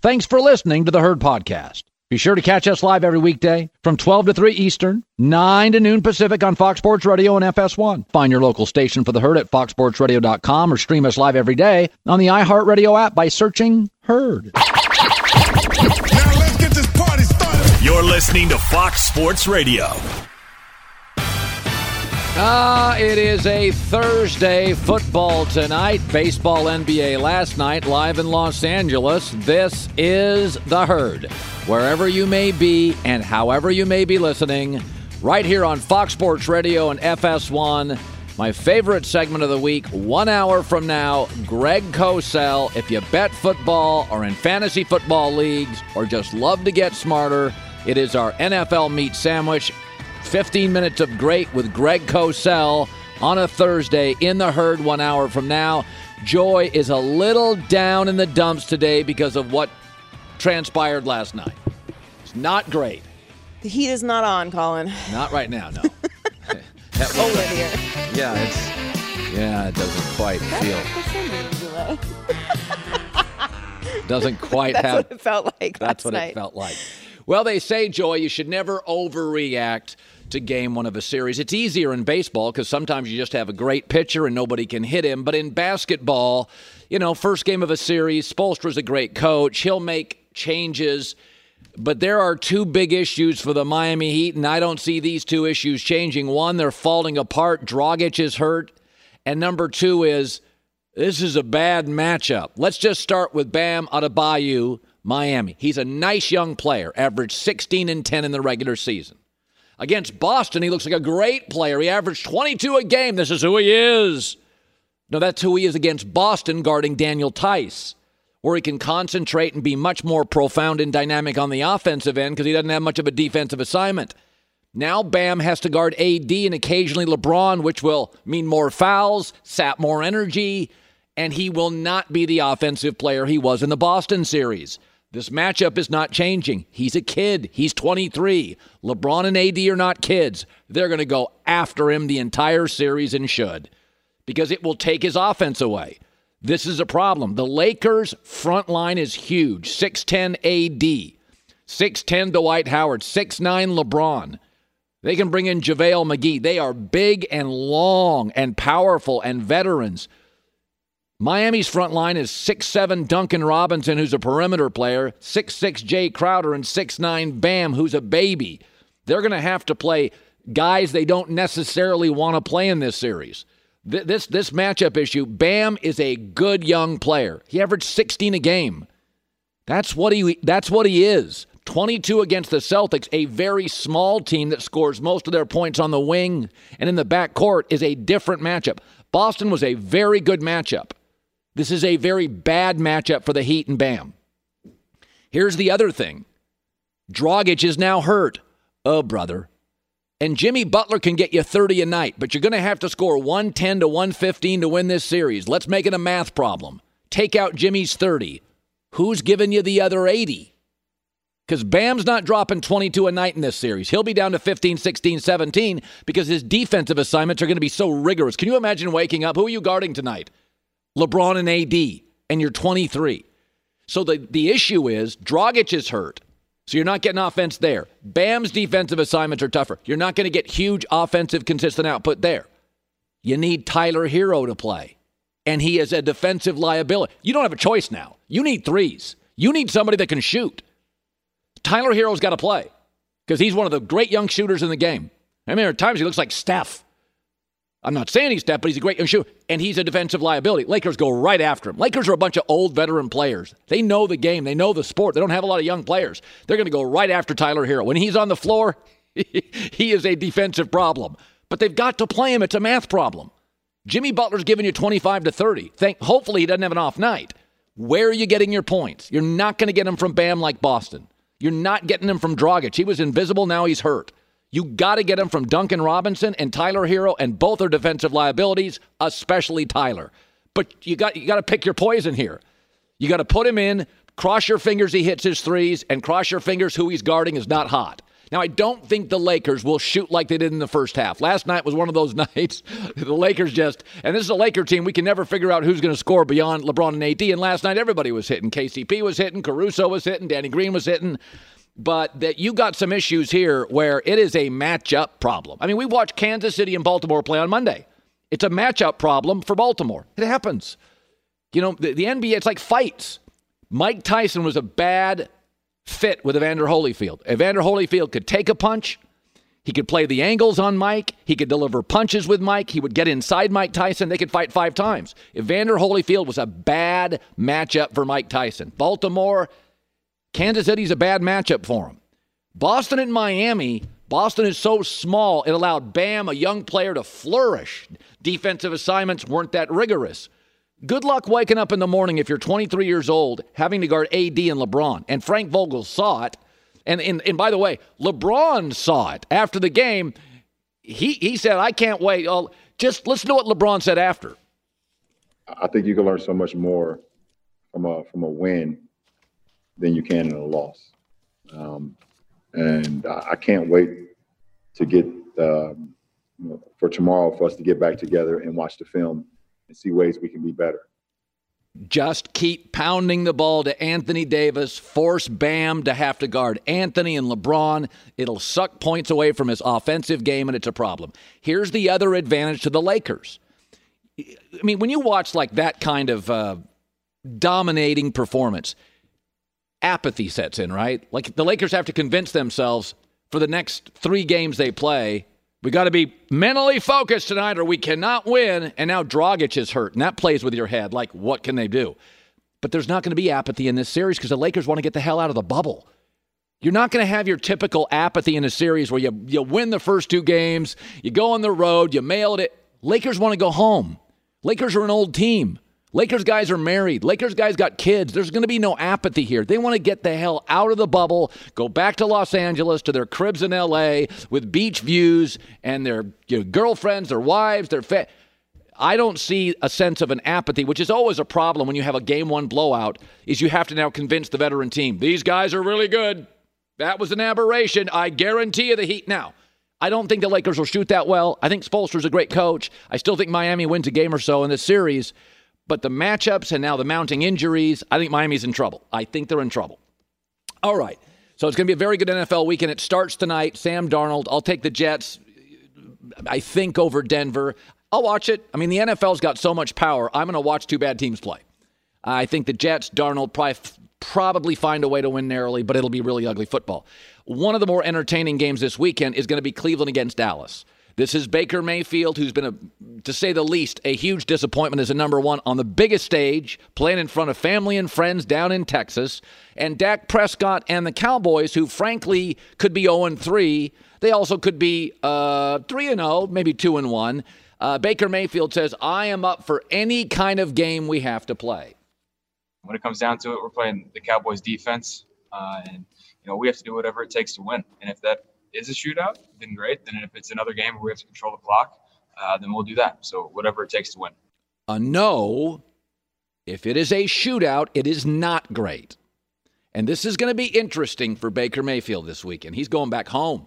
Thanks for listening to the Herd Podcast. Be sure to catch us live every weekday from 12 to 3 Eastern, 9 to noon Pacific on Fox Sports Radio and FS1. Find your local station for the Herd at foxsportsradio.com or stream us live every day on the iHeartRadio app by searching Herd. Now let's get this party started. You're listening to Fox Sports Radio. It is a Thursday. Football tonight, baseball, NBA last night, live in Los Angeles. This is the Herd. Wherever you may be and however you may be listening, right here on Fox Sports Radio and FS1. My favorite segment of the week, 1 hour from now, Greg Cosell. If you bet football or in fantasy football leagues or just love to get smarter, it is our NFL meat sandwich. 15 minutes of great with Greg Cosell on a Thursday in the Herd 1 hour from now. Joy is a little down in the dumps today because of what transpired last night. It's not great. The heat is not on, Colin. Not right now, no. Olivia. Yeah, it doesn't quite feel. Doesn't quite That's have. what it felt like That's last what night. it felt like. Well, they say, Joy, you should never overreact to game one of a series. It's easier in baseball because sometimes you just have a great pitcher and nobody can hit him. But in basketball, first game of a series, Spoelstra's a great coach. He'll make changes. But there are two big issues for the Miami Heat, and I don't see these two issues changing. One, they're falling apart. Dragic is hurt. And number two is this is a bad matchup. Let's just start with Bam Adebayo, Miami. He's a nice young player, averaged 16 and 10 in the regular season. Against Boston, he looks like a great player. He averaged 22 a game. This is who he is. No, that's who he is against Boston guarding Daniel Tice, where he can concentrate and be much more profound and dynamic on the offensive end because he doesn't have much of a defensive assignment. Now Bam has to guard AD and occasionally LeBron, which will mean more fouls, sap more energy, and he will not be the offensive player he was in the Boston series. This matchup is not changing. He's a kid. He's 23. LeBron and AD are not kids. They're going to go after him the entire series and should, because it will take his offense away. This is a problem. The Lakers' front line is huge. 6'10 AD, 6'10 Dwight Howard, 6'9 LeBron. They can bring in JaVale McGee. They are big and long and powerful and veterans. Miami's front line is 6'7 Duncan Robinson, who's a perimeter player, 6'6 Jay Crowder, and 6'9 Bam, who's a baby. They're going to have to play guys they don't necessarily want to play in this series. This matchup issue, Bam is a good young player. He averaged 16 a game. That's what he is. 22 against the Celtics, a very small team that scores most of their points on the wing and in the backcourt, is a different matchup. Boston was a very good matchup. This is a very bad matchup for the Heat and Bam. Here's the other thing. Dragic is now hurt. Oh, brother. And Jimmy Butler can get you 30 a night, but you're going to have to score 110 to 115 to win this series. Let's make it a math problem. Take out Jimmy's 30. Who's giving you the other 80? Because Bam's not dropping 22 a night in this series. He'll be down to 15, 16, 17 because his defensive assignments are going to be so rigorous. Can you imagine waking up? Who are you guarding tonight? LeBron and AD, and you're 23. So the issue is Dragic is hurt, so you're not getting offense there. Bam's defensive assignments are tougher. You're not going to get huge offensive consistent output there. You need Tyler Hero to play, and he is a defensive liability. You don't have a choice now. You need threes. You need somebody that can shoot. Tyler Hero's got to play because he's one of the great young shooters in the game. I mean, there are times he looks like Steph. I'm not saying he's Steph, but he's a great young shooter, and he's a defensive liability. Lakers go right after him. Lakers are a bunch of old veteran players. They know the game. They know the sport. They don't have a lot of young players. They're going to go right after Tyler Hero. When he's on the floor, he is a defensive problem. But they've got to play him. It's a math problem. Jimmy Butler's giving you 25 to 30. Hopefully he doesn't have an off night. Where are you getting your points? You're not going to get them from Bam like Boston. You're not getting them from Dragic. He was invisible. Now he's hurt. You got to get him from Duncan Robinson and Tyler Hero, and both are defensive liabilities, especially Tyler. But you got to pick your poison here. You got to put him in, cross your fingers he hits his threes, and cross your fingers who he's guarding is not hot. Now, I don't think the Lakers will shoot like they did in the first half. Last night was one of those nights. The Lakers and this is a Laker team, we can never figure out who's going to score beyond LeBron and AD. And last night, everybody was hitting. KCP was hitting. Caruso was hitting. Danny Green was hitting. But that you got some issues here where it is a matchup problem. I mean, we watched Kansas City and Baltimore play on Monday. It's a matchup problem for Baltimore. It happens. The NBA, it's like fights. Mike Tyson was a bad fit with Evander Holyfield. Evander Holyfield could take a punch. He could play the angles on Mike. He could deliver punches with Mike. He would get inside Mike Tyson. They could fight 5 times. Evander Holyfield was a bad matchup for Mike Tyson. Baltimore, Kansas City's a bad matchup for him. Boston and Miami, Boston is so small, it allowed Bam, a young player, to flourish. Defensive assignments weren't that rigorous. Good luck waking up in the morning if you're 23 years old, having to guard AD and LeBron. And Frank Vogel saw it. And by the way, LeBron saw it after the game. He said, I can't wait. Just listen to what LeBron said after. I think you can learn so much more from a win than you can in a loss. And I can't wait to get for tomorrow for us to get back together and watch the film and see ways we can be better. Just keep pounding the ball to Anthony Davis, force Bam to have to guard Anthony and LeBron. It'll suck points away from his offensive game, and it's a problem. Here's the other advantage to the Lakers. I mean, when you watch like that kind of dominating performance, apathy sets in, right? Like the Lakers have to convince themselves for the next 3 games they play, we got to be mentally focused tonight or we cannot win. And now Dragic is hurt, and that plays with your head. Like, what can they do? But there's not going to be apathy in this series because the Lakers want to get the hell out of the bubble. You're not going to have your typical apathy in a series where you win the first 2 games, you go on the road, you mail it. Lakers want to go home. Lakers are an old team. Lakers guys are married. Lakers guys got kids. There's going to be no apathy here. They want to get the hell out of the bubble, go back to Los Angeles, to their cribs in L.A. with beach views and their girlfriends, their wives, I don't see a sense of an apathy, which is always a problem when you have a Game 1 blowout, is you have to now convince the veteran team, these guys are really good. That was an aberration. I guarantee you the Heat. Now, I don't think the Lakers will shoot that well. I think Spoelstra's a great coach. I still think Miami wins a game or so in this series. But the matchups and now the mounting injuries, I think Miami's in trouble. I think they're in trouble. All right. So it's going to be a very good NFL weekend. It starts tonight. Sam Darnold. I'll take the Jets, I think, over Denver. I'll watch it. I mean, the NFL's got so much power. I'm going to watch 2 bad teams play. I think the Jets, Darnold, probably find a way to win narrowly, but it'll be really ugly football. One of the more entertaining games this weekend is going to be Cleveland against Dallas. This is Baker Mayfield, who's been, to say the least, a huge disappointment as a number 1 on the biggest stage, playing in front of family and friends down in Texas. And Dak Prescott and the Cowboys, who frankly could be 0-3. They also could be 3-0, maybe 2-1. Baker Mayfield says, I am up for any kind of game we have to play. When it comes down to it, we're playing the Cowboys defense, and we have to do whatever it takes to win. And if that is a shootout, then great. Then if it's another game where we have to control the clock, then we'll do that. So whatever it takes to win. No, if it is a shootout, it is not great. And this is going to be interesting for Baker Mayfield this weekend. He's going back home.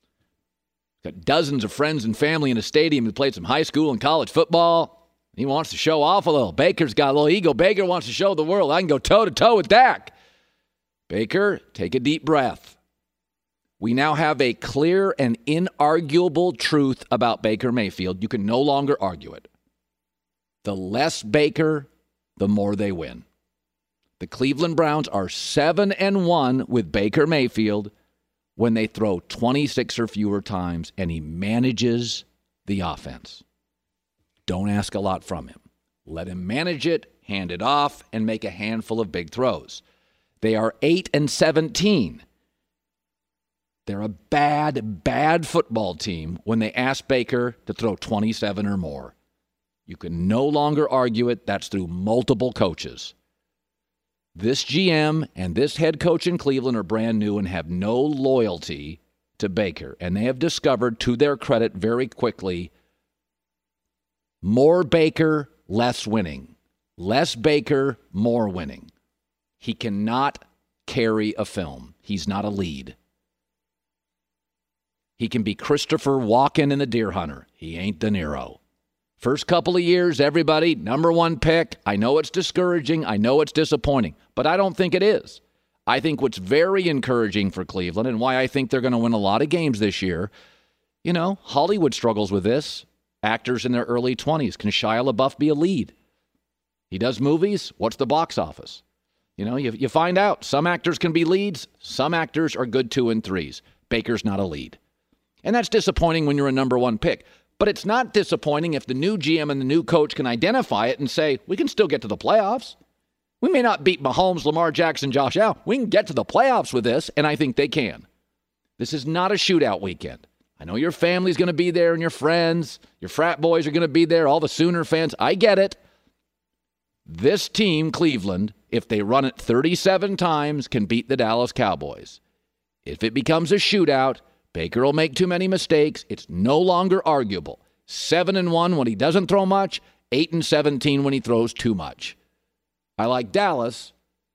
Got dozens of friends and family in a stadium who played some high school and college football. He wants to show off a little. Baker's got a little ego. Baker wants to show the world, I can go toe-to-toe with Dak. Baker, take a deep breath. We now have a clear and inarguable truth about Baker Mayfield. You can no longer argue it. The less Baker, the more they win. The Cleveland Browns are 7-1 with Baker Mayfield when they throw 26 or fewer times, and he manages the offense. Don't ask a lot from him. Let him manage it, hand it off, and make a handful of big throws. They are 8-17. They're a bad, bad football team when they ask Baker to throw 27 or more. You can no longer argue it. That's through multiple coaches. This GM and this head coach in Cleveland are brand new and have no loyalty to Baker. And they have discovered, to their credit very quickly, more Baker, less winning. Less Baker, more winning. He cannot carry a film. He's not a lead. He can be Christopher Walken in The Deer Hunter. He ain't De Niro. First couple of years, everybody, number one pick. I know it's discouraging. I know it's disappointing, but I don't think it is. I think what's very encouraging for Cleveland and why I think they're going to win a lot of games this year, Hollywood struggles with this. Actors in their early 20s. Can Shia LaBeouf be a lead? He does movies. What's the box office? You find out. Some actors can be leads. Some actors are good 2 and 3s. Baker's not a lead. And that's disappointing when you're a number one pick. But it's not disappointing if the new GM and the new coach can identify it and say, we can still get to the playoffs. We may not beat Mahomes, Lamar Jackson, Josh Allen. We can get to the playoffs with this, and I think they can. This is not a shootout weekend. I know your family's going to be there and your friends, your frat boys are going to be there, all the Sooner fans. I get it. This team, Cleveland, if they run it 37 times, can beat the Dallas Cowboys. If it becomes a shootout, Baker will make too many mistakes. It's no longer arguable. 7-1 when he doesn't throw much, 8-17 when he throws too much. I like Dallas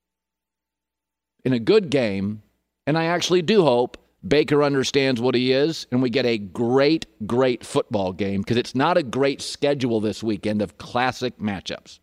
in a good game, and I actually do hope Baker understands what he is, and we get a great, great football game because it's not a great schedule this weekend of classic matchups.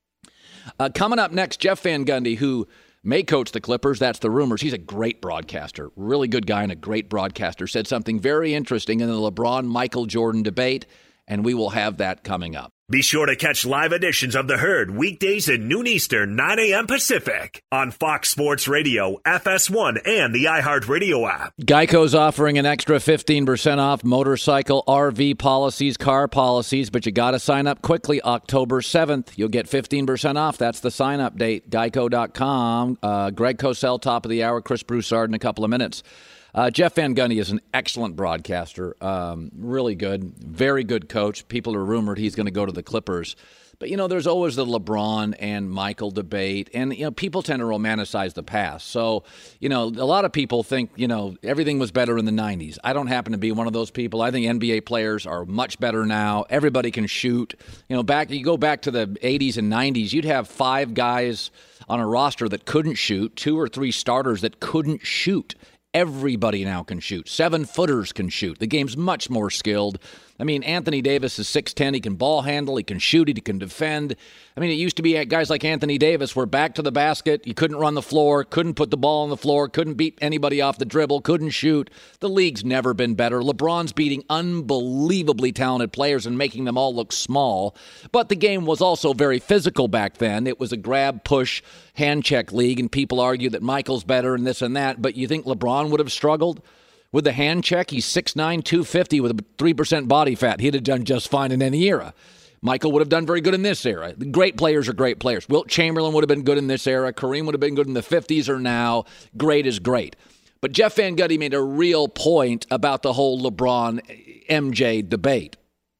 Coming up next, Jeff Van Gundy, who may coach the Clippers. That's the rumors. He's a great broadcaster, really good guy and a great broadcaster. Said something very interesting in the LeBron-Michael Jordan debate, and we will have that coming up. Be sure to catch live editions of The Herd weekdays at noon Eastern, 9 a.m. Pacific on Fox Sports Radio, FS1, and the iHeartRadio app. Geico's offering an extra 15% off motorcycle, RV policies, car policies, but you got to sign up quickly. October 7th, you'll get 15% off. That's the sign-up date, geico.com. Greg Cosell, top of the hour, Chris Broussard in a couple of minutes. Jeff Van Gundy is an excellent broadcaster, really good, very good coach. People are rumored he's going to go to the Clippers. But, there's always the LeBron and Michael debate, and, people tend to romanticize the past. So, a lot of people think, everything was better in the 90s. I don't happen to be one of those people. I think NBA players are much better now. Everybody can shoot. You go back to the 80s and 90s, you'd have 5 guys on a roster that couldn't shoot, 2 or 3 starters that couldn't shoot. Everybody now can shoot. 7-footers can shoot. The game's much more skilled. Anthony Davis is 6'10". He can ball handle. He can shoot. He can defend. It used to be guys like Anthony Davis were back to the basket. You couldn't run the floor, couldn't put the ball on the floor, couldn't beat anybody off the dribble, couldn't shoot. The league's never been better. LeBron's beating unbelievably talented players and making them all look small. But the game was also very physical back then. It was a grab, push, hand check league, and people argue that Michael's better and this and that. But you think LeBron would have struggled with the hand check? He's 6'9", 250 with a 3% body fat. He'd have done just fine in any era. Michael would have done very good in this era. The great players are great players. Wilt Chamberlain would have been good in this era. Kareem would have been good in the 50s or now. Great is great. But Jeff Van Gundy made a real point about the whole LeBron-MJ debate.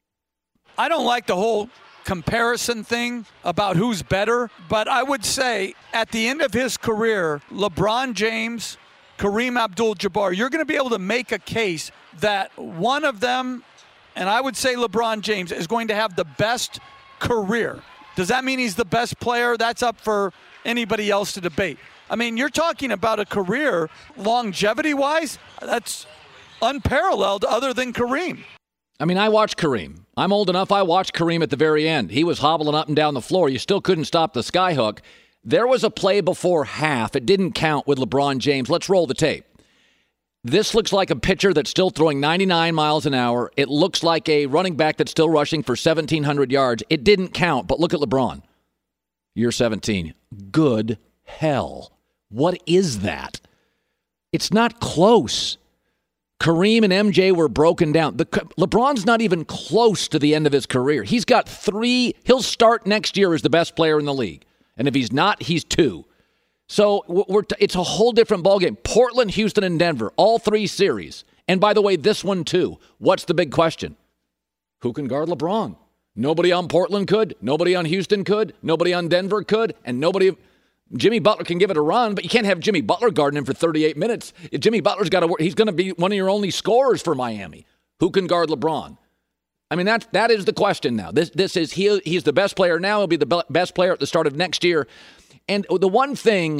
I don't like the whole comparison thing about who's better, but I would say at the end of his career, LeBron James, Kareem Abdul-Jabbar, you're going to be able to make a case that one of them, and I would say LeBron James, is going to have the best career. Does that mean he's the best player? That's up for anybody else to debate. You're talking about a career longevity-wise, that's unparalleled other than Kareem. I watched Kareem. I'm old enough, I watched Kareem at the very end. He was hobbling up and down the floor. You still couldn't stop the skyhook. There was a play before half. It didn't count with LeBron James. Let's roll the tape. This looks like a pitcher that's still throwing 99 miles an hour. It looks like a running back that's still rushing for 1,700 yards. It didn't count, but look at LeBron. Year 17. Good hell. What is that? It's not close. Kareem and MJ were broken down. LeBron's not even close to the end of his career. He's got 3. He'll start next year as the best player in the league. And if he's not, he's 2. So it's a whole different ballgame. Portland, Houston, and Denver, all 3 series. And by the way, this one too. What's the big question? Who can guard LeBron? Nobody on Portland could. Nobody on Houston could. Nobody on Denver could. And nobody... Jimmy Butler can give it a run, but you can't have Jimmy Butler guarding him for 38 minutes. Jimmy Butler's got to work. He's going to be one of your only scorers for Miami. Who can guard LeBron? That is the question now. This is he's the best player now. He'll be the best player at the start of next year. And the one thing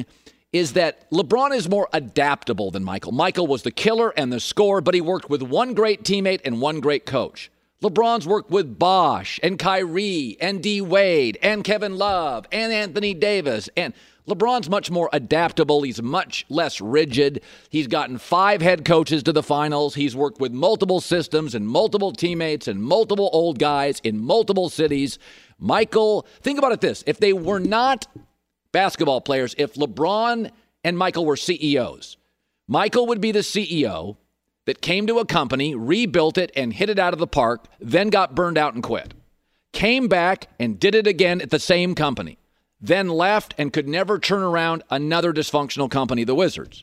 is that LeBron is more adaptable than Michael. Michael was the killer and the scorer, but he worked with one great teammate and one great coach. LeBron's worked with Bosh and Kyrie and D. Wade and Kevin Love and Anthony Davis. And LeBron's much more adaptable. He's much less rigid. He's gotten 5 head coaches to the finals. He's worked with multiple systems and multiple teammates and multiple old guys in multiple cities. Michael, think about it this. If they were not basketball players, if LeBron and Michael were CEOs, Michael would be the CEO that came to a company, rebuilt it, and hit it out of the park, then got burned out and quit. Came back and did it again at the same company, then left and could never turn around another dysfunctional company, the Wizards.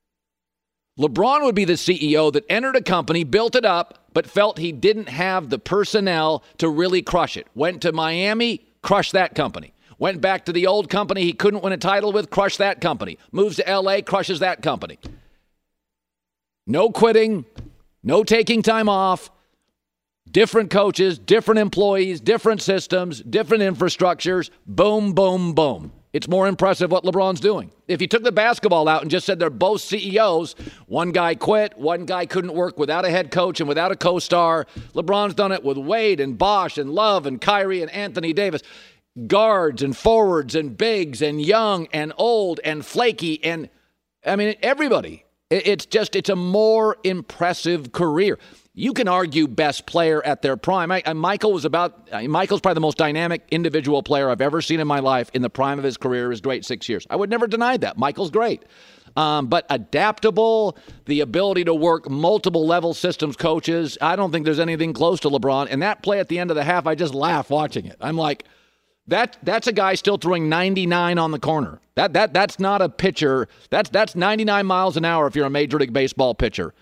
LeBron would be the CEO that entered a company, built it up, but felt he didn't have the personnel to really crush it. Went to Miami, crushed that company. Went back to the old company he couldn't win a title with, crushed that company. Moves to L.A., crushes that company. No quitting, no taking time off, different coaches, different employees, different systems, different infrastructures. Boom, boom, boom. It's more impressive what LeBron's doing. If you took the basketball out and just said they're both CEOs, one guy quit, one guy couldn't work without a head coach and without a co-star. LeBron's done it with Wade and Bosh and Love and Kyrie and Anthony Davis. Guards and forwards and bigs and young and old and flaky and, I mean, everybody. It's a more impressive career. You can argue best player at their prime. Michael's probably the most dynamic individual player I've ever seen in my life in the prime of his career, his great 6 years. I would never deny that. Michael's great. But adaptable, the ability to work multiple level systems coaches, I don't think there's anything close to LeBron. And that play at the end of the half, I just laugh watching it. I'm like, that's a guy still throwing 99 on the corner. That's not a pitcher. That's 99 miles an hour if you're a Major League Baseball pitcher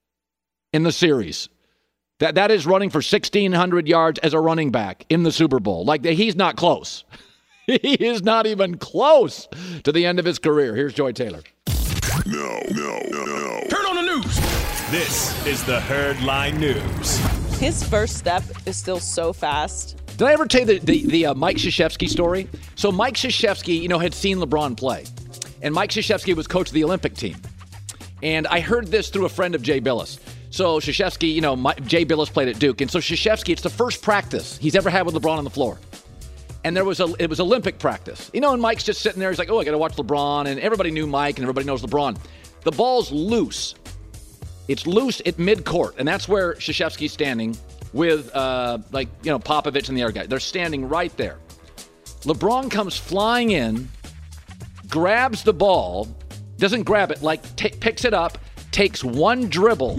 in the series. That is running for 1,600 yards as a running back in the Super Bowl. Like, he's not close. He is not even close to the end of his career. Here's Joy Taylor. No. Turn on the news. This is the Herd Line News. His first step is still so fast. Did I ever tell you the Mike Krzyzewski story? So Mike Krzyzewski, had seen LeBron play. And Mike Krzyzewski was coach of the Olympic team. And I heard this through a friend of Jay Bilas. So Krzyzewski, Jay Bilas played at Duke. And so Krzyzewski, it's the first practice he's ever had with LeBron on the floor. And it was Olympic practice. And Mike's just sitting there. He's like, I got to watch LeBron. And everybody knew Mike and everybody knows LeBron. The ball's loose. It's loose at midcourt. And that's where Krzyzewski's standing with, Popovich and the other guy. They're standing right there. LeBron comes flying in, grabs the ball, doesn't grab it, picks it up, takes one dribble,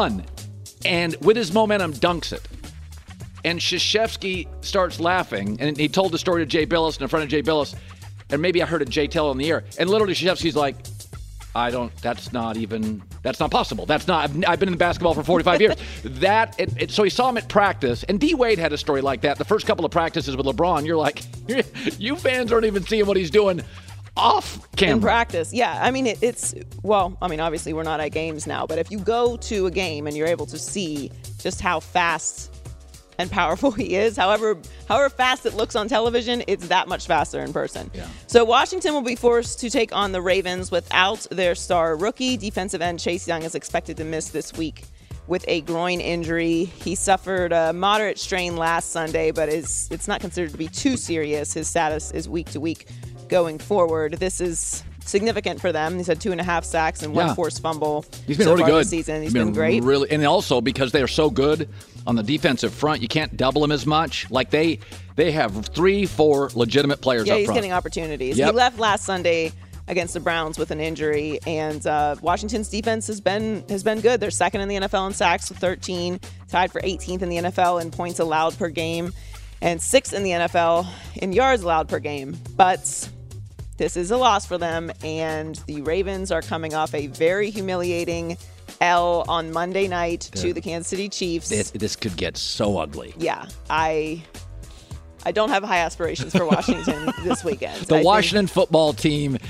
and with his momentum dunks it. And Krzyzewski starts laughing, and he told the story to Jay Bilas and in front of Jay Bilas, and maybe I heard it Jay tell on the air. And literally Krzyzewski's like, that's not possible. I've been in basketball for 45 years. So he saw him at practice, and D. Wade had a story like that. The first couple of practices with LeBron, you're like, you fans aren't even seeing what he's doing off camera. In practice, yeah. I mean, obviously we're not at games now, but if you go to a game and you're able to see just how fast and powerful he is, however fast it looks on television, it's that much faster in person. Yeah. So Washington will be forced to take on the Ravens without their star rookie. Defensive end Chase Young is expected to miss this week with a groin injury. He suffered a moderate strain last Sunday, but it's not considered to be too serious. His status is week to week going forward. This is significant for them. He's had 2.5 sacks and one forced fumble. He's been really good this season. He's been great. Really, and also because they are so good on the defensive front, you can't double him as much. Like they have 3-4 legitimate players up front. Yeah, he's getting opportunities. Yep. He left last Sunday against the Browns with an injury, and Washington's defense has been good. They're second in the NFL in sacks with 13, tied for 18th in the NFL in points allowed per game, and 6th in the NFL in yards allowed per game. But this is a loss for them, and the Ravens are coming off a very humiliating L on Monday night to the Kansas City Chiefs. This could get so ugly. Yeah, I don't have high aspirations for Washington this weekend. The Washington football team,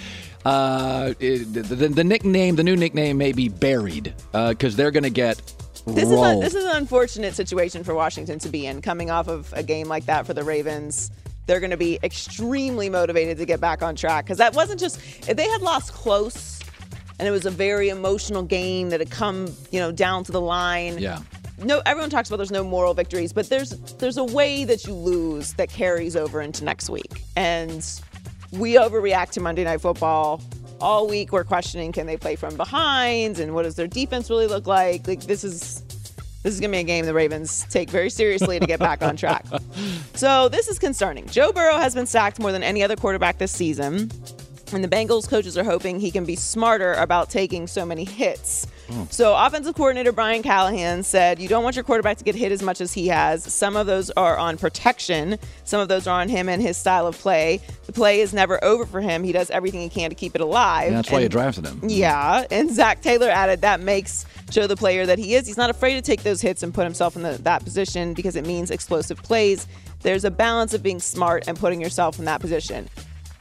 the new nickname may be buried because they're going to get rolled. This is an unfortunate situation for Washington to be in, coming off of a game like that for the Ravens. they're going to be extremely motivated to get back on track. Because that wasn't just, if they had lost close and it was a very emotional game that had come, down to the line. Yeah. No, everyone talks about there's no moral victories, but there's a way that you lose that carries over into next week. And we overreact to Monday Night Football. All week we're questioning, can they play from behind, and what does their defense really look like? Like, this is going to be a game the Ravens take very seriously to get back on track. So this is concerning. Joe Burrow has been sacked more than any other quarterback this season, and the Bengals coaches are hoping he can be smarter about taking so many hits. So offensive coordinator Brian Callahan said, you don't want your quarterback to get hit as much as he has. Some of those are on protection. Some of those are on him and his style of play. The play is never over for him. He does everything he can to keep it alive. Yeah, that's why you drafted him. Yeah. And Zach Taylor added that makes Joe the player that he is. He's not afraid to take those hits and put himself in that position because it means explosive plays. There's a balance of being smart and putting yourself in that position.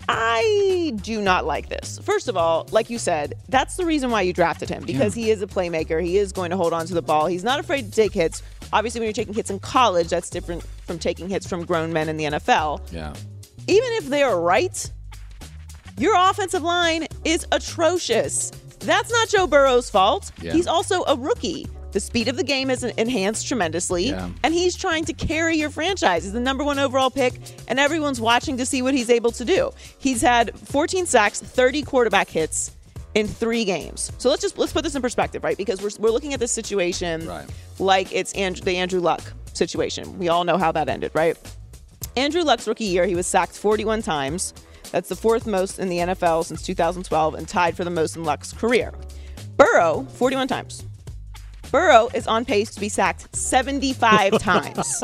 I do not like this. First of all, like you said, that's the reason why you drafted him, because he is a playmaker. He is going to hold on to the ball. He's not afraid to take hits. Obviously, when you're taking hits in college, that's different from taking hits from grown men in the NFL. Yeah. Even if they are right, your offensive line is atrocious. That's not Joe Burrow's fault. Yeah. He's also a rookie. The speed of the game is enhanced tremendously, and he's trying to carry your franchise. He's the number 1 overall pick, and everyone's watching to see what he's able to do. He's had 14 sacks, 30 quarterback hits in 3 games. So let's put this in perspective, right? Because we're looking at this situation like it's the Andrew Luck situation. We all know how that ended, right? Andrew Luck's rookie year, he was sacked 41 times. That's the 4th most in the NFL since 2012 and tied for the most in Luck's career. Burrow, 41 times. Burrow is on pace to be sacked 75 times.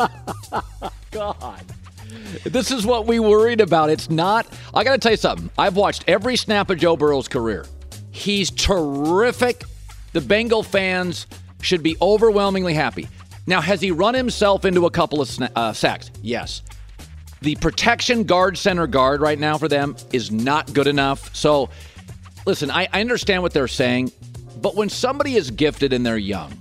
God. This is what we worried about. It's not. I got to tell you something. I've watched every snap of Joe Burrow's career. He's terrific. The Bengal fans should be overwhelmingly happy. Now, has he run himself into a couple of sacks? Yes. The protection guard, center guard right now for them is not good enough. So, listen, I understand what they're saying. But when somebody is gifted and they're young,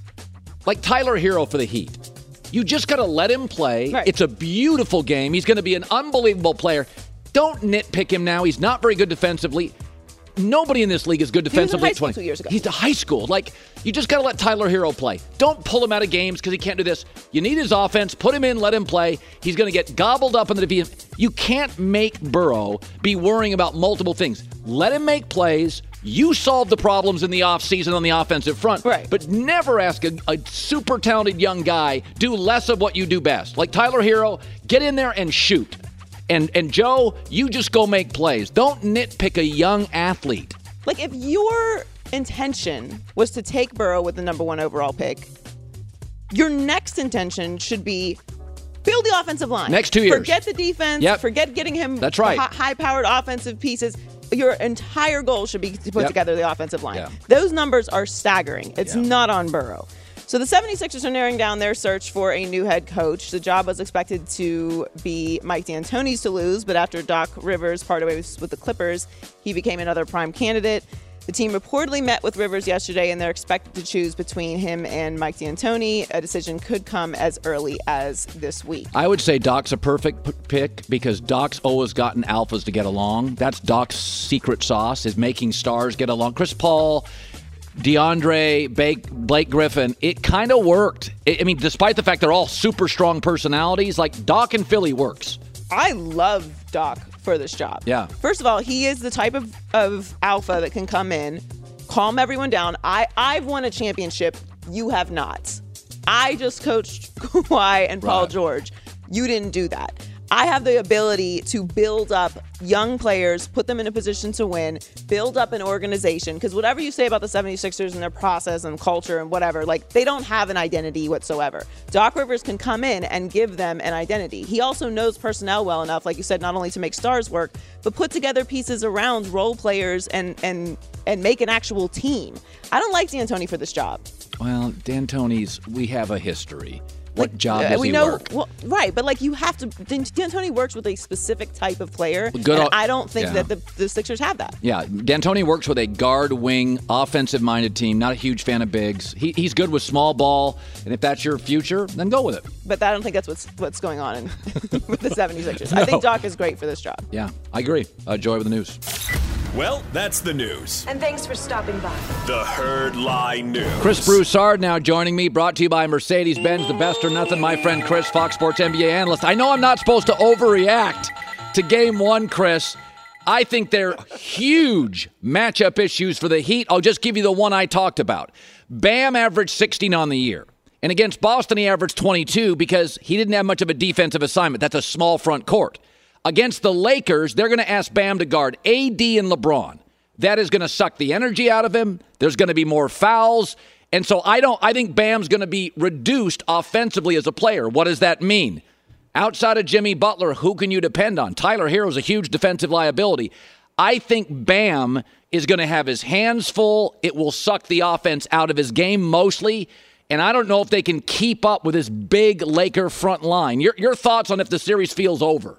like Tyler Hero for the Heat, you just got to let him play. Right. It's a beautiful game. He's going to be an unbelievable player. Don't nitpick him now. He's not very good defensively. Nobody in this league is good defensively. He was in high school 2 years ago. He's to high school. Like, you just got to let Tyler Hero play. Don't pull him out of games because he can't do this. You need his offense. Put him in. Let him play. He's going to get gobbled up in the defense. You can't make Burrow be worrying about multiple things. Let him make plays. You solve the problems in the offseason on the offensive front. Right. But never ask a super talented young guy do less of what you do best. Like Tyler Hero, get in there and shoot. And Joe, you just go make plays. Don't nitpick a young athlete. Like, if your intention was to take Burrow with the number 1 overall pick, your next intention should be build the offensive line. Next 2 years. Forget the defense. Yep. Forget getting him That's right. high-powered offensive pieces. Your entire goal should be to put together the offensive line. Yeah. Those numbers are staggering. It's not on Burrow. So the 76ers are narrowing down their search for a new head coach. The job was expected to be Mike D'Antoni's to lose, but after Doc Rivers parted ways with the Clippers, he became another prime candidate. The team reportedly met with Rivers yesterday, and they're expected to choose between him and Mike D'Antoni. A decision could come as early as this week. I would say Doc's a perfect pick because Doc's always gotten alphas to get along. That's Doc's secret sauce, is making stars get along. Chris Paul, DeAndre, Blake Griffin, it kind of worked. I mean, despite the fact they're all super strong personalities, like Doc in Philly works. I love Doc for this job. Yeah. First of all, he is the type of alpha that can come in, calm everyone down. I've won a championship. You have not. I just coached Kawhi and Paul George. You didn't do that. I have the ability to build up young players, put them in a position to win, build up an organization. Because whatever you say about the 76ers and their process and culture and whatever, like, they don't have an identity whatsoever. Doc Rivers can come in and give them an identity. He also knows personnel well enough, like you said, not only to make stars work, but put together pieces around role players and make an actual team. I don't like D'Antoni for this job. Well, D'Antoni's, we have a history. what job does he work? Well, right, but you have to. D'Antoni works with a specific type of player. I don't think that the Sixers have that. Yeah, D'Antoni works with a guard, wing, offensive-minded team. Not a huge fan of bigs. He's good with small ball, and if that's your future, then go with it. But I don't think that's what's going on with the 76ers. No. I think Doc is great for this job. Yeah, I agree. Joy with the news. Well, that's the news. And thanks for stopping by. The Herd Lie News. Chris Broussard now joining me, brought to you by Mercedes-Benz, the best or nothing. My friend Chris, Fox Sports NBA analyst. I know I'm not supposed to overreact to Game 1, Chris. I think they're huge matchup issues for the Heat. I'll just give you the one I talked about. Bam averaged 16 on the year. And against Boston, he averaged 22 because he didn't have much of a defensive assignment. That's a small front court. Against the Lakers, they're going to ask Bam to guard AD and LeBron. That is going to suck the energy out of him. There's going to be more fouls. And so I think Bam's going to be reduced offensively as a player. What does that mean? Outside of Jimmy Butler, who can you depend on? Tyler Herro's a huge defensive liability. I think Bam is going to have his hands full. It will suck the offense out of his game mostly. And I don't know if they can keep up with this big Laker front line. Your thoughts on if the series feels over?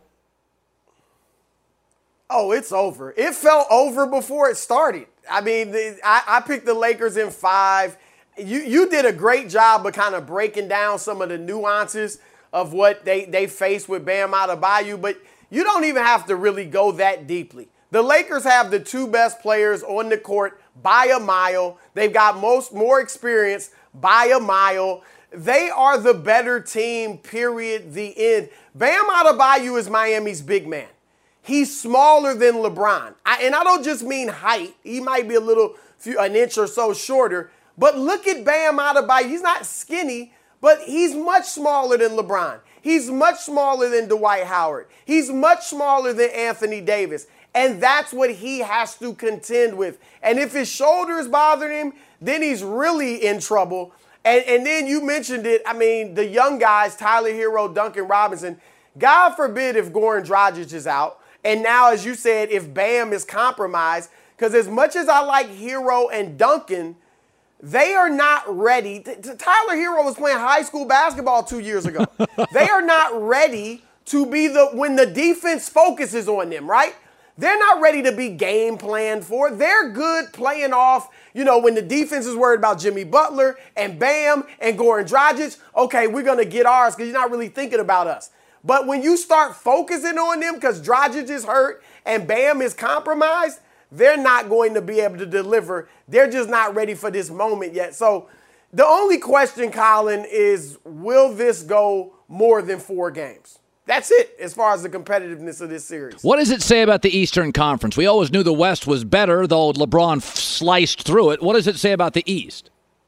Oh, it's over. It felt over before it started. I mean, I picked the Lakers in 5. You did a great job of kind of breaking down some of the nuances of what they face with Bam Adebayo, but you don't even have to really go that deeply. The Lakers have the 2 best players on the court by a mile. They've got more experience by a mile. They are the better team, period, the end. Bam Adebayo is Miami's big man. He's smaller than LeBron. And I don't just mean height. He might be an inch or so shorter. But look at Bam Adebayo. He's not skinny, but he's much smaller than LeBron. He's much smaller than Dwight Howard. He's much smaller than Anthony Davis. And that's what he has to contend with. And if his shoulder is bothering him, then he's really in trouble. And then you mentioned it. I mean, the young guys, Tyler Herro, Duncan Robinson. God forbid if Goran Dragic is out. And now, as you said, if Bam is compromised, because as much as I like Herro and Duncan, they are not ready. Tyler Herro was playing high school basketball 2 years ago. They are not ready to be when the defense focuses on them, right? They're not ready to be game planned for. They're good playing off, when the defense is worried about Jimmy Butler and Bam and Goran Dragic. Okay, we're going to get ours because you're not really thinking about us. But when you start focusing on them because Dragic is hurt and Bam is compromised, they're not going to be able to deliver. They're just not ready for this moment yet. So the only question, Colin, is will this go more than 4 games? That's it as far as the competitiveness of this series. What does it say about the Eastern Conference? We always knew the West was better, though LeBron sliced through it. What does it say about the East?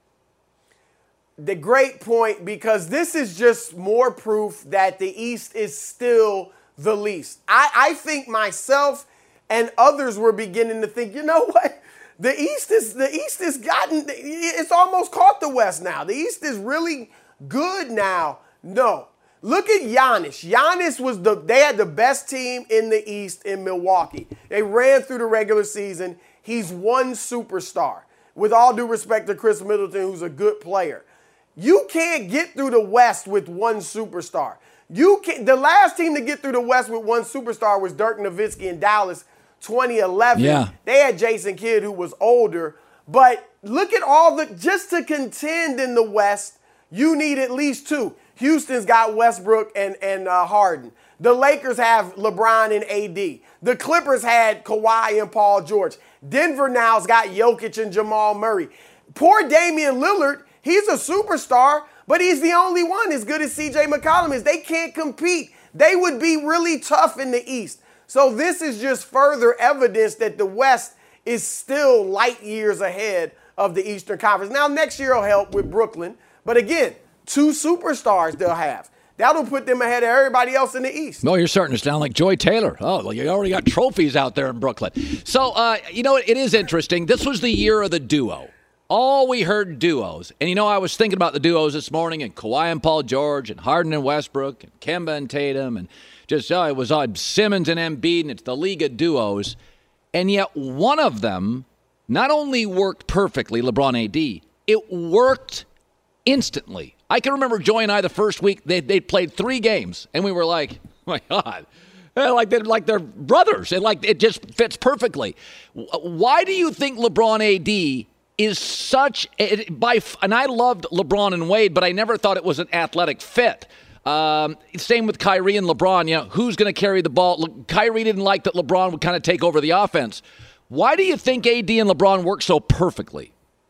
The great point, because this is just more proof that the East is still the least. I think myself and others were beginning to think, you know what? The East has gotten, it's almost caught the West now. The East is really good now. No. Look at Giannis. Giannis they had the best team in the East in Milwaukee. They ran through the regular season. He's one superstar. With all due respect to Chris Middleton, who's a good player. You can't get through the West with one superstar. The last team to get through the West with one superstar was Dirk Nowitzki in Dallas, 2011. Yeah. They had Jason Kidd, who was older. But look at just to contend in the West, you need at least 2. Houston's got Westbrook and Harden. The Lakers have LeBron and AD. The Clippers had Kawhi and Paul George. Denver now's got Jokic and Jamal Murray. Poor Damian Lillard. He's a superstar, but he's the only one as good as C.J. McCollum is. They can't compete. They would be really tough in the East. So this is just further evidence that the West is still light years ahead of the Eastern Conference. Now, next year will help with Brooklyn. But again, 2 superstars they'll have. That'll put them ahead of everybody else in the East. No, you're starting to sound like Joy Taylor. Oh, well, you already got trophies out there in Brooklyn. So, it is interesting. This was the year of the duo. All we heard duos. And, I was thinking about the duos this morning, and Kawhi and Paul George, and Harden and Westbrook, and Kemba and Tatum, and just, it was Simmons and Embiid, and it's the league of duos. And yet one of them not only worked perfectly, LeBron AD, it worked instantly. I can remember Joy and I the first week, they played 3 games, and we were like, oh my God. They're brothers. It just fits perfectly. Why do you think LeBron AD is such and I loved LeBron and Wade, but I never thought it was an athletic fit. Same with Kyrie and LeBron. Who's going to carry the ball? Kyrie didn't like that LeBron would kind of take over the offense. Why do you think AD and LeBron work so perfectly?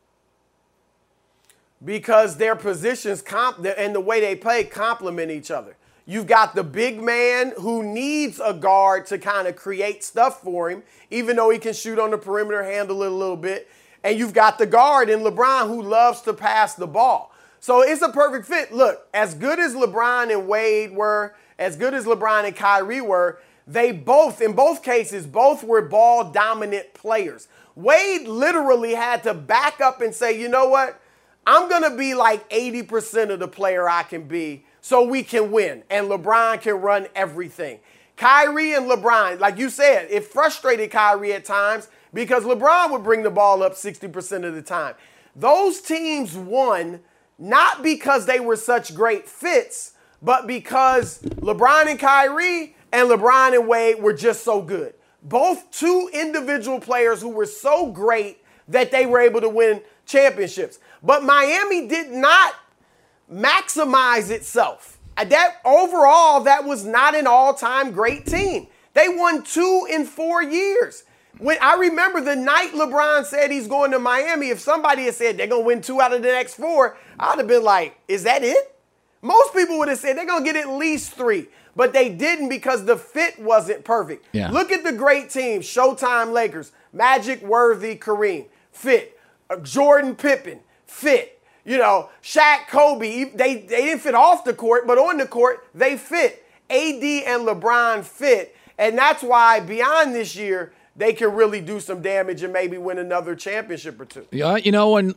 Because their positions and the way they play complement each other. You've got the big man who needs a guard to kind of create stuff for him, even though he can shoot on the perimeter, handle it a little bit. And you've got the guard in LeBron who loves to pass the ball. So it's a perfect fit. Look, as good as LeBron and Wade were, as good as LeBron and Kyrie were, they both, in both cases, both were ball-dominant players. Wade literally had to back up and say, you know what? I'm going to be like 80% of the player I can be so we can win, and LeBron can run everything. Kyrie and LeBron, like you said, it frustrated Kyrie at times because LeBron would bring the ball up 60% of the time. Those teams won not because they were such great fits, but because LeBron and Kyrie and LeBron and Wade were just so good. Both two individual players who were so great that they were able to win championships. But Miami did not maximize itself. Overall, that was not an all-time great team. They won 2 in 4 years. When I remember the night LeBron said he's going to Miami, if somebody had said they're going to win 2 out of the next 4, I'd have been like, is that it? Most people would have said they're going to get at least 3. But they didn't because the fit wasn't perfect. Yeah. Look at the great teams, Showtime Lakers, Magic, Worthy, Kareem, fit. Jordan, Pippen, fit. Shaq, Kobe, they didn't fit off the court, but on the court, they fit. AD and LeBron fit. And that's why beyond this year, they can really do some damage and maybe win another championship or 2. Yeah, when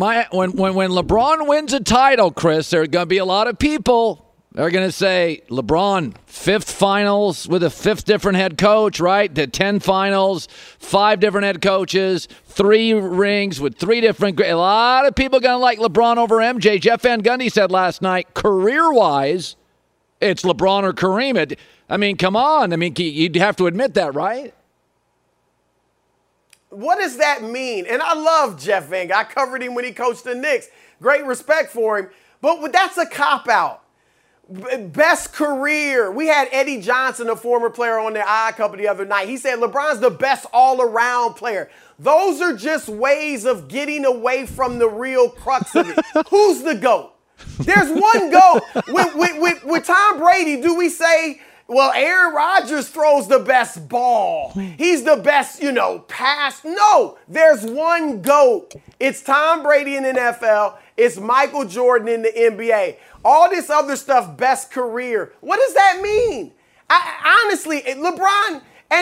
LeBron wins a title, Chris, there are going to be a lot of people. They're going to say, LeBron, 5th finals with a 5th different head coach, right? The 10 finals, 5 different head coaches, 3 rings with 3 different. A lot of people going to like LeBron over MJ. Jeff Van Gundy said last night, career-wise, it's LeBron or Kareem. Come on. You'd have to admit that, right? What does that mean? And I love Jeff Van Gundy. I covered him when he coached the Knicks. Great respect for him. But that's a cop-out. Best career. We had Eddie Johnson, a former player, on the Odd Couple the other night. He said LeBron's the best all-around player. Those are just ways of getting away from the real crux of it. Who's the GOAT? There's one GOAT. With Tom Brady, do we say, well, Aaron Rodgers throws the best ball. He's the best, pass. No, there's one GOAT. It's Tom Brady in the NFL. It's Michael Jordan in the NBA. All this other stuff, best career. What does that mean? Honestly, LeBron,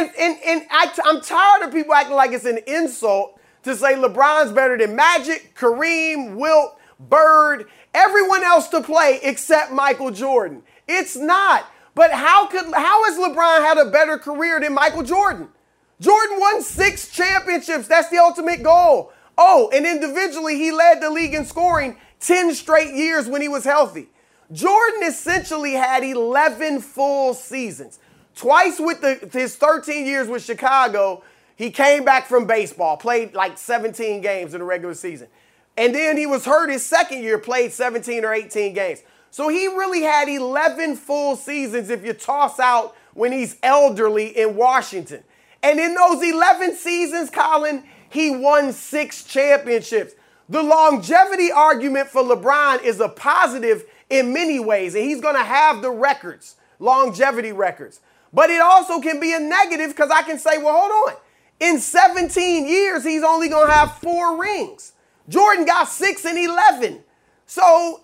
I'm tired of people acting like it's an insult to say LeBron's better than Magic, Kareem, Wilt, Bird, everyone else to play except Michael Jordan. It's not. But how has LeBron had a better career than Michael Jordan? Jordan won 6 championships. That's the ultimate goal. Oh, and individually, he led the league in scoring 10 straight years when he was healthy. Jordan essentially had 11 full seasons. Twice with his 13 years with Chicago, he came back from baseball, played like 17 games in the regular season. And then he was hurt his second year, played 17 or 18 games. So he really had 11 full seasons if you toss out when he's elderly in Washington. And in those 11 seasons, Colin, he won 6 championships. The longevity argument for LeBron is a positive in many ways, and he's going to have the records, longevity records. But it also can be a negative because I can say, well, hold on. In 17 years, he's only going to have 4 rings. Jordan got 6 and 11. So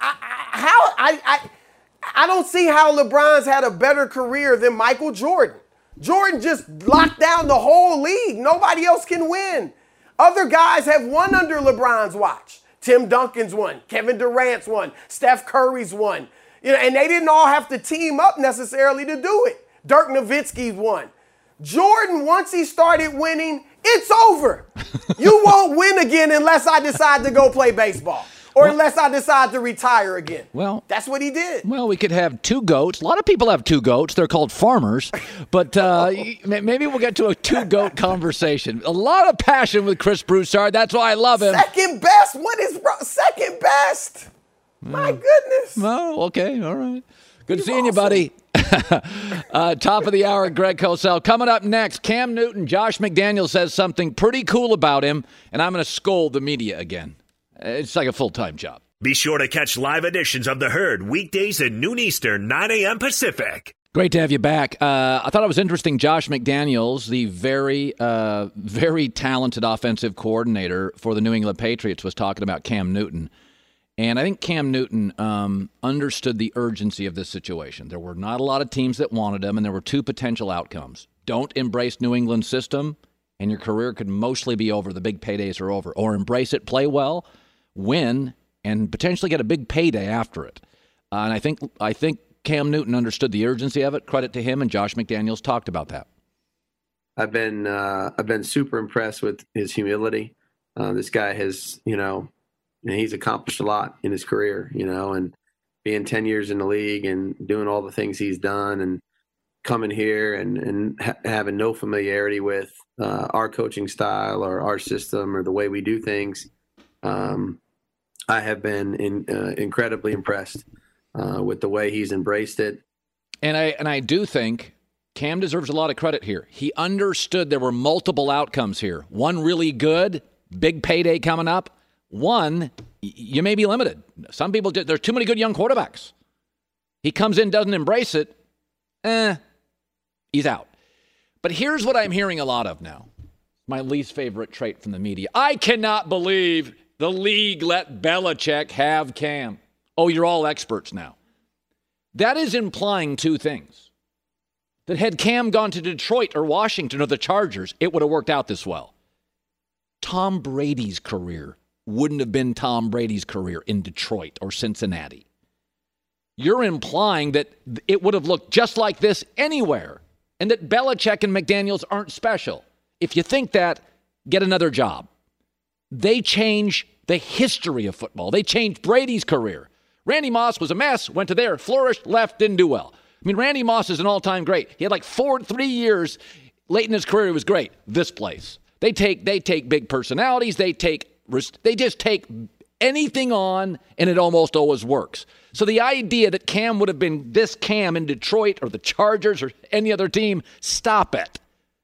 I don't see how LeBron's had a better career than Michael Jordan. Jordan just locked down the whole league. Nobody else can win. Other guys have won under LeBron's watch. Tim Duncan's won. Kevin Durant's won. Steph Curry's won. And they didn't all have to team up necessarily to do it. Dirk Nowitzki's won. Jordan, once he started winning, it's over. You won't win again unless I decide to go play baseball. or unless I decide to retire again. Well, that's what he did. Well, we could have 2 goats. A lot of people have 2 goats. They're called farmers. But maybe we'll get to a 2-goat conversation. A lot of passion with Chris Broussard. That's why I love him. Second best? What is second best? My goodness. Oh, okay. All right. Good seeing you, buddy. Top of the hour, Greg Cosell. Coming up next, Cam Newton. Josh McDaniels says something pretty cool about him, and I'm going to scold the media again. It's like a full-time job. Be sure to catch live editions of The Herd weekdays at noon Eastern, 9 a.m. Pacific. Great to have you back. I thought it was interesting. Josh McDaniels, the very, very talented offensive coordinator for the New England Patriots, was talking about Cam Newton. And I think Cam Newton understood the urgency of this situation. There were not a lot of teams that wanted him, and there were 2 potential outcomes. Don't embrace New England's system, and your career could mostly be over. The big paydays are over. Or embrace it, play well, win, and potentially get a big payday after it. And I think Cam Newton understood the urgency of it. Credit to him, and Josh McDaniels talked about that. I've been super impressed with his humility. This guy has, and he's accomplished a lot in his career, and being 10 years in the league and doing all the things he's done and coming here and having no familiarity with our coaching style or our system or the way we do things. I have been incredibly impressed with the way he's embraced it. And I do think Cam deserves a lot of credit here. He understood there were multiple outcomes here. One really good, big payday coming up. One, you may be limited. Some people, there's too many good young quarterbacks. He comes in, doesn't embrace it, he's out. But here's what I'm hearing a lot of now. My least favorite trait from the media. I cannot believe the league let Belichick have Cam. Oh, you're all experts now. That is implying 2 things. That had Cam gone to Detroit or Washington or the Chargers, it would have worked out this well. Tom Brady's career wouldn't have been Tom Brady's career in Detroit or Cincinnati. You're implying that it would have looked just like this anywhere, and that Belichick and McDaniels aren't special. If you think that, get another job. They change the history of football. They changed Brady's career. Randy Moss was a mess, went to there, flourished, left, didn't do well. I mean, Randy Moss is an all-time great. He had like 3 years late in his career. It was great. This place. They take big personalities. They just take anything on, and it almost always works. So the idea that Cam would have been this Cam in Detroit or the Chargers or any other team, stop it.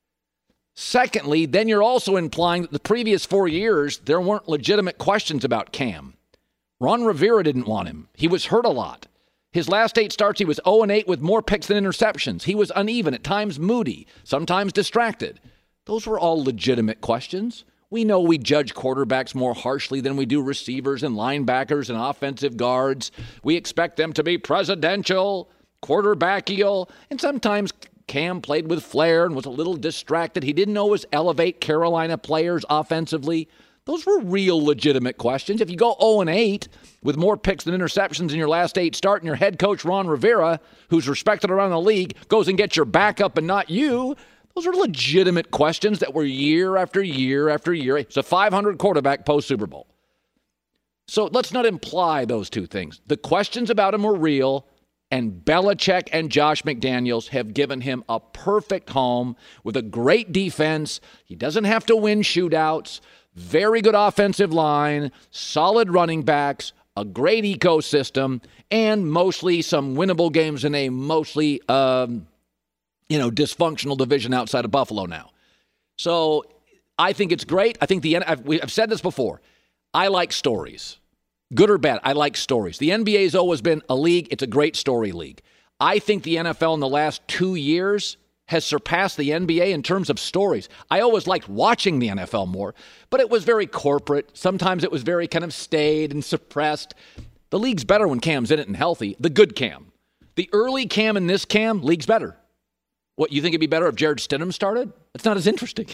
Secondly, then you're also implying that the previous 4 years, there weren't legitimate questions about Cam. Ron Rivera didn't want him. He was hurt a lot. His last 8 starts, he was 0-8 with more picks than interceptions. He was uneven, at times moody, sometimes distracted. Those were all legitimate questions. We know we judge quarterbacks more harshly than we do receivers and linebackers and offensive guards. We expect them to be presidential, quarterbackial, and sometimes Cam played with flair and was a little distracted. He didn't always elevate Carolina players offensively. Those were real legitimate questions. If you go 0-8 with more picks than interceptions in your last 8 start, and your head coach Ron Rivera, who's respected around the league, goes and gets your backup and not you, those are legitimate questions that were year after year after year. It's a 500 quarterback post-Super Bowl. So let's not imply those 2 things. The questions about him were real, and Belichick and Josh McDaniels have given him a perfect home with a great defense. He doesn't have to win shootouts, very good offensive line, solid running backs, a great ecosystem, and mostly some winnable games in a mostly dysfunctional division outside of Buffalo now. So I think it's great. I think I've said this before. I like stories. Good or bad, I like stories. The NBA has always been a league. It's a great story league. I think the NFL in the last 2 years has surpassed the NBA in terms of stories. I always liked watching the NFL more, but it was very corporate. Sometimes it was very kind of staid and suppressed. The league's better when Cam's in it and healthy. The good Cam. The early Cam and this Cam, league's better. What, you think it'd be better if Jared Stidham started? It's not as interesting.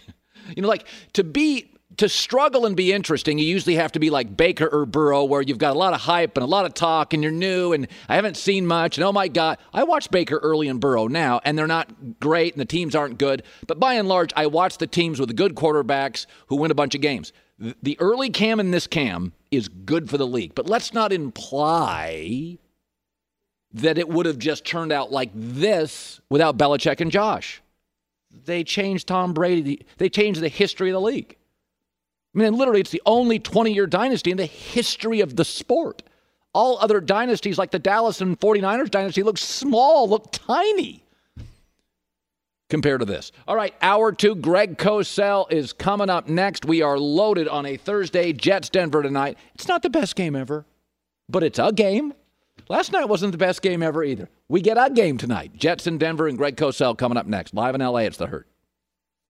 To struggle and be interesting, you usually have to be like Baker or Burrow, where you've got a lot of hype and a lot of talk, and you're new, and I haven't seen much, and oh my God. I watched Baker early and Burrow now, and they're not great, and the teams aren't good. But by and large, I watch the teams with the good quarterbacks who win a bunch of games. The early Cam and this Cam is good for the league. But let's not imply that it would have just turned out like this without Belichick and Josh. They changed Tom Brady. They changed the history of the league. I mean, literally, it's the only 20-year dynasty in the history of the sport. All other dynasties, like the Dallas and 49ers dynasty, look small, look tiny compared to this. All right, hour 2, Greg Cosell is coming up next. We are loaded on a Thursday. Jets-Denver tonight. It's not the best game ever, but it's a game. Last night wasn't the best game ever either. We get a game tonight. Jets in Denver and Greg Cosell coming up next. Live in L.A., it's The Herd.